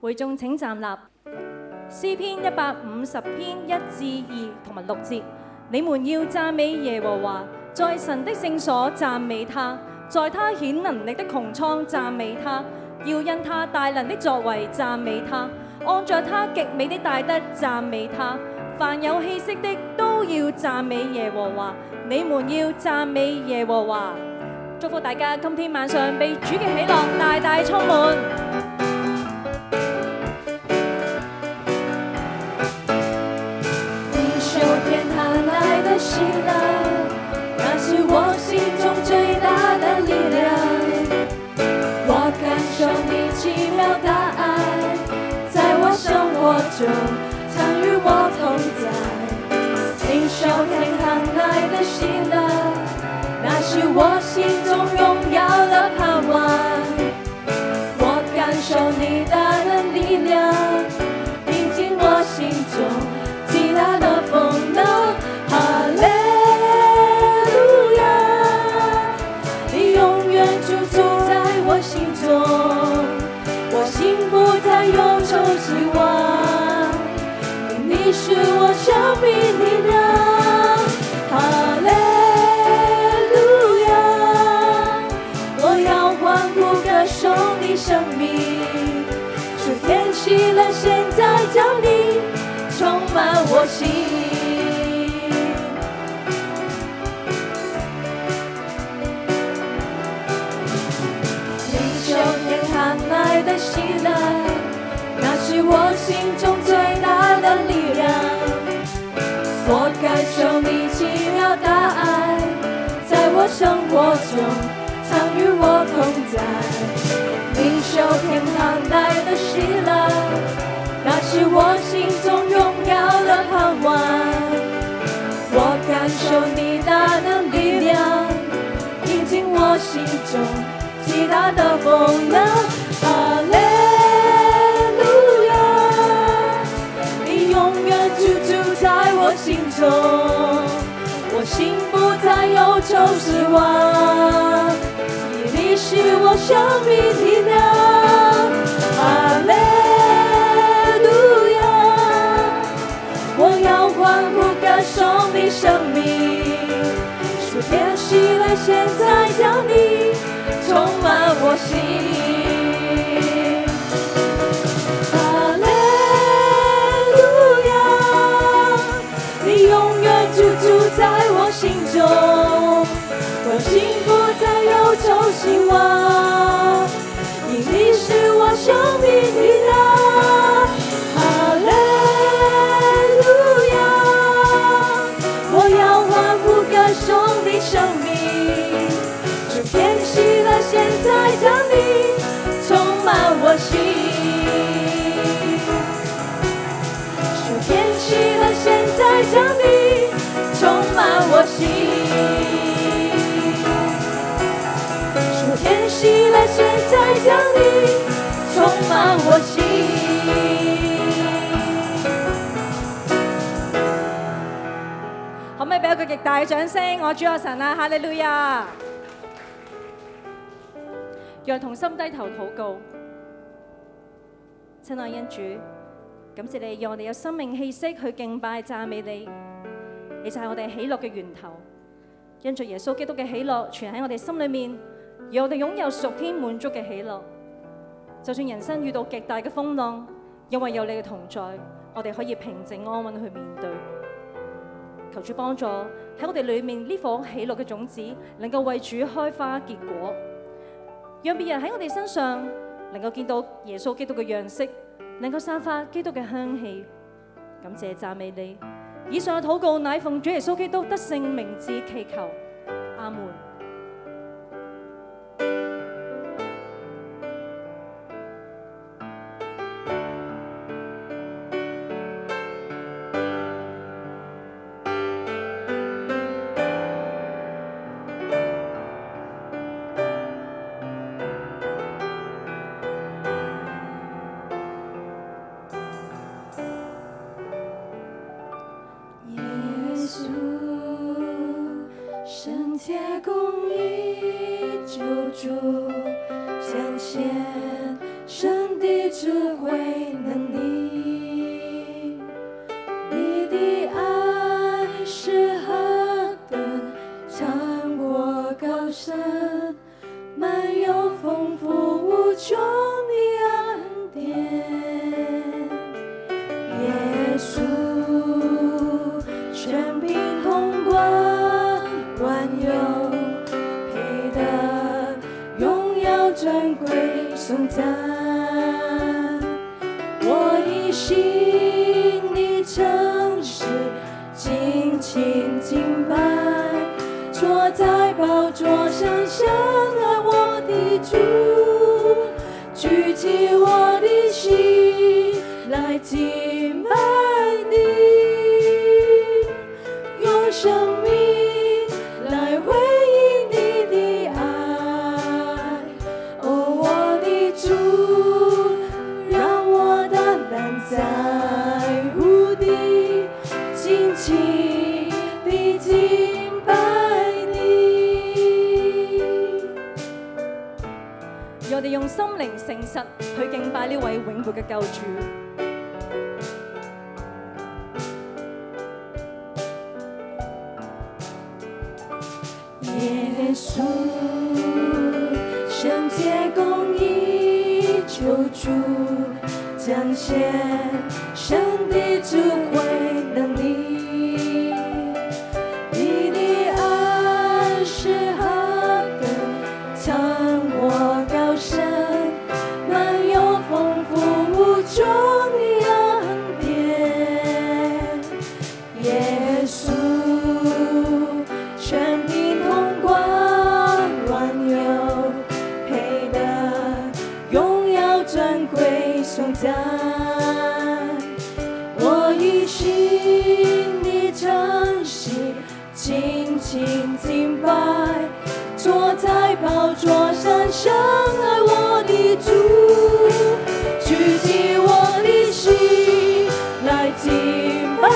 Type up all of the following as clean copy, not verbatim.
會眾請站立。詩篇150篇1至2同埋6節，你們要讚美耶和華，在神的聖所讚美他，在他顯能力的穹蒼讚美他，要因他大能的作為讚美他，按着他極美的大德讚美他。凡有氣息的都要讚美耶和華，你們要讚美耶和華。祝福大家今天晚上被主嘅喜樂大大充滿。 領受天堂來的喜樂，那是我心中最大的力量。我感受你奇妙的愛，在我生活中常與我同在。領受天堂來的喜樂，那是我心中榮耀的盼望。我感受你的力量，引進我心中極大的風浪。哈利路亞，你永遠住在我心中，我心不再憂愁希望，因你是我生命力量。哈利生命，主天喜樂，現在將你充滿我心。領受天堂來的喜樂，那是我心中最大的力量。我感受你奇妙的愛，在我生活中常與我同在。領受天堂來的喜樂，那是我心中榮耀的盼望。我感受你大能力量，引進我心中極大的風浪。哈利路亞，你永遠住在我心中，我心不再憂愁失望，你是我生命力量。哈利路亞，我要歡呼歌頌你生命，屬天喜樂現在將你充滿我心。哈利路亞，你永遠住在我心中，我心不再憂愁希望，因你是我生命力量。哈利路亞，我要歡呼歌頌你生命，主天喜樂現在將你充滿我心，主天喜樂現在將你充滿我心。天喜樂現在將你充滿我心。 可唔可以俾一個極大嘅掌聲？我主我神啊，哈利路亞！讓同心低頭禱告。親愛恩主，感謝你讓我哋有生命氣息去敬拜讚美你，你就係我哋喜樂嘅源頭。因着耶穌基督嘅喜樂存喺我哋心裏面，而我哋擁有屬天滿足嘅喜樂，就算人生遇到極大嘅風浪，因為有你嘅同在，我哋可以平靜安穩去面對。求主幫助喺我哋裏面呢顆喜樂嘅種子，能夠為主開花結果，讓別人喺我哋身上能夠見到耶穌基督嘅樣式，能夠散發基督嘅香氣。感謝讚美你。以上嘅禱告乃奉主耶穌基督得勝名字祈求，阿門。 主彰顯神的智慧， 了你，你的爱是何等长阔高深，满有丰富无穷的恩典。耶稣全凭统管万有，配得荣耀尊贵颂赞。我以心里诚实尽情敬拜，坐在宝座上相爱我的主，举起我的心来敬拜你，用生命来回应你的爱。哦，我的主，让我单单在乎你，尽情地敬拜你。 讓我哋用心靈誠實去敬拜呢位永活嘅救主。 耶穌，聖潔公義救主，彰顯神的智慧能力，你的愛是何等長闊高深，滿有豐富無窮的恩典。耶穌全憑統管萬有，配得榮耀尊貴頌讚。我以心裡誠實盡情敬拜，坐在寶座上相愛我的主，舉起我的心來敬拜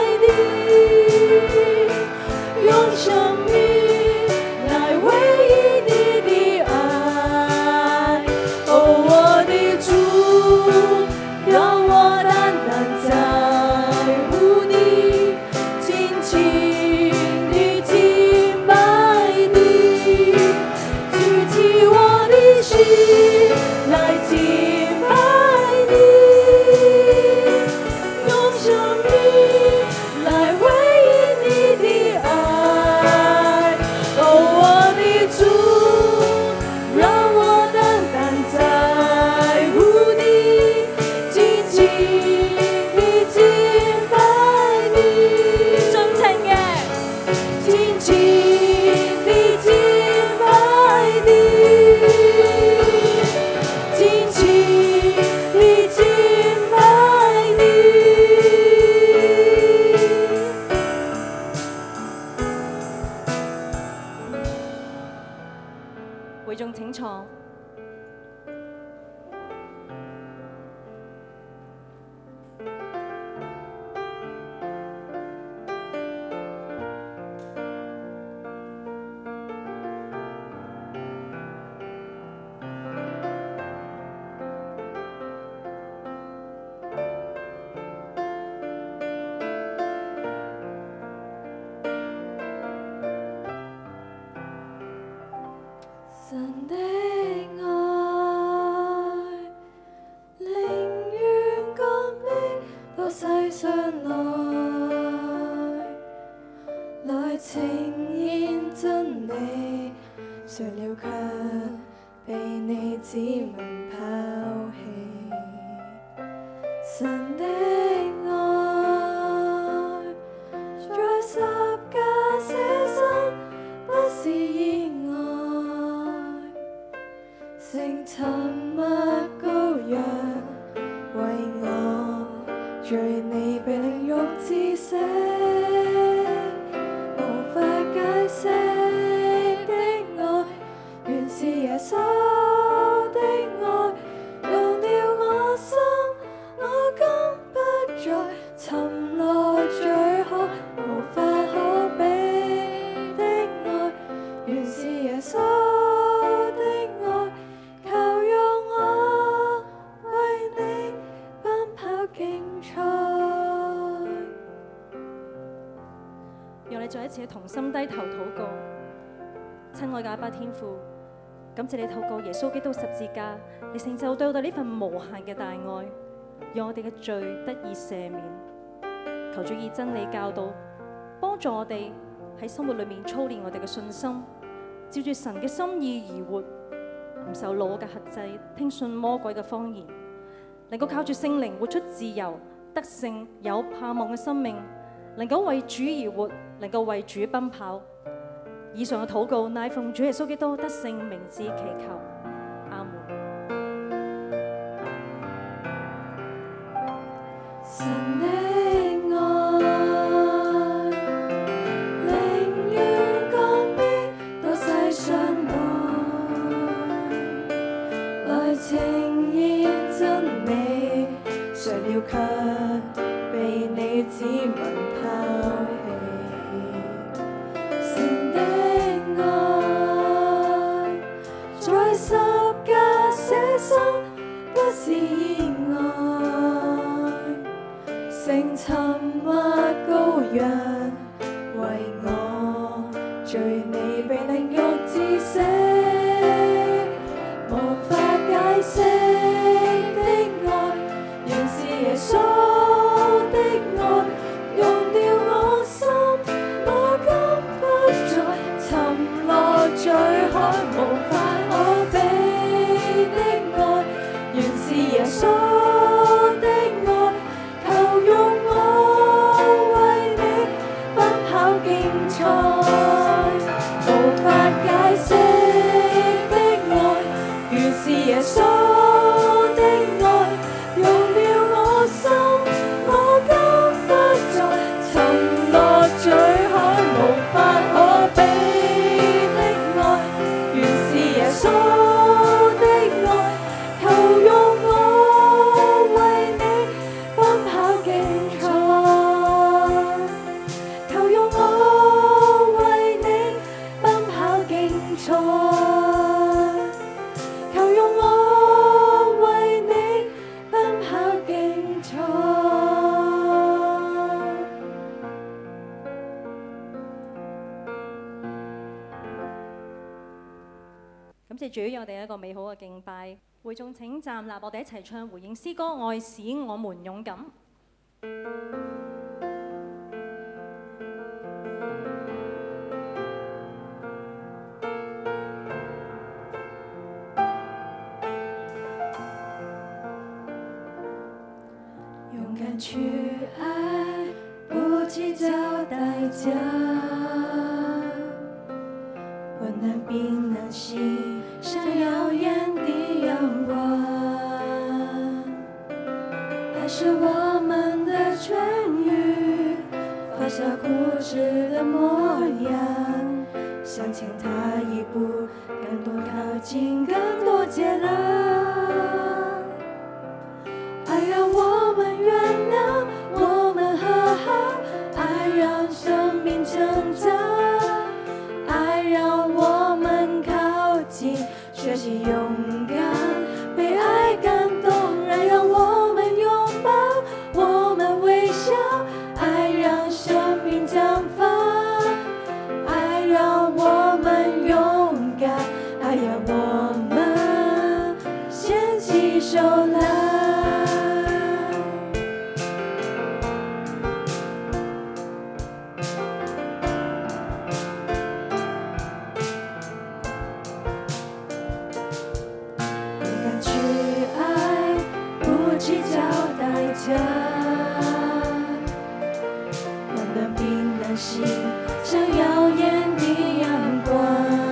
你，用生命來回應你的愛。哦，我的主，讓我單單在乎你，盡情地敬拜你，舉起我的心來敬拜你，用生命來回應你的愛。哦，我的主，讓我單單在乎你，盡情地敬拜你，盡情嘅，盡情地敬拜你，盡情地敬拜你。 會眾請坐。 神的愛，寧願降卑到世上來呈現真理，誰料卻被你子民拋棄。神的愛，在十架捨身，不是意外。成沉默羔羊，為我罪你被凌辱致死，無法解釋的愛，原是耶穌的愛，用了我心，我今不讓你再一次同心低頭禱告。親愛嘅阿爸天父，感謝你透過耶穌基督十字架，你成就對我哋呢份無限嘅大愛，讓我哋嘅罪得以赦免。求主以真理教導，幫助我哋喺生活裏面操練我哋嘅信心，照住神嘅心意而活，唔受老嘅轄制，聽信魔鬼嘅謊言，能夠靠住聖靈活出自由、得勝、有盼望嘅生命，能夠為主而活，能夠為主奔跑。以上嘅禱告乃奉主耶穌基督得勝名字祈求，阿門。 神的愛寧願降卑到世上來呈現真理，誰料卻被你子民拋棄。神的愛在十架捨身，不是意外，成沉默羔羊，為我罪你被凌辱致死，無法解釋的愛，原是耶穌的愛，用掉我心，我今不再沉落罪海，無法可比的愛，原是耶穌的愛，求用我為你奔跑競賽，無法解釋的愛，原是耶穌的愛，用掉我心，我今不再沉落罪海，無法可比的愛，原是耶穌的愛，求用我為你奔跑競賽，求用我為你奔跑競賽，求用我為你奔跑競賽。 感謝主，讓我哋一個美好嘅敬拜。會眾請站立，我哋一齊唱回應詩歌《愛使我們勇敢》。 勇敢去愛，不計較代價，溫暖冰冷心，像耀眼的陽光。愛是我們的痊癒，放下固執的模樣，向前踏一步，更多靠近，更多接納。愛讓我們原諒，我們和好，愛讓生命成長，愛讓我們靠近，學習勇敢，被愛感動，愛讓我們擁抱，我們微笑，愛讓生命綻放，愛讓我們勇敢，愛讓我們牽起手來。溫暖冰冷心，像耀眼的陽光。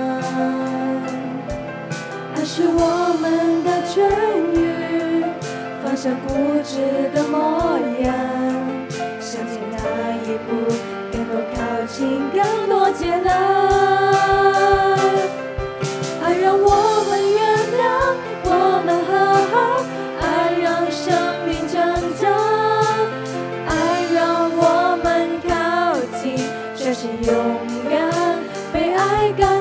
愛是我們的痊癒，放下固執的模樣，向前踏一步，更多靠近，更多接納。愛讓我們原諒，我們和好，愛讓生命成長，愛讓我們靠近，學習勇敢，被愛感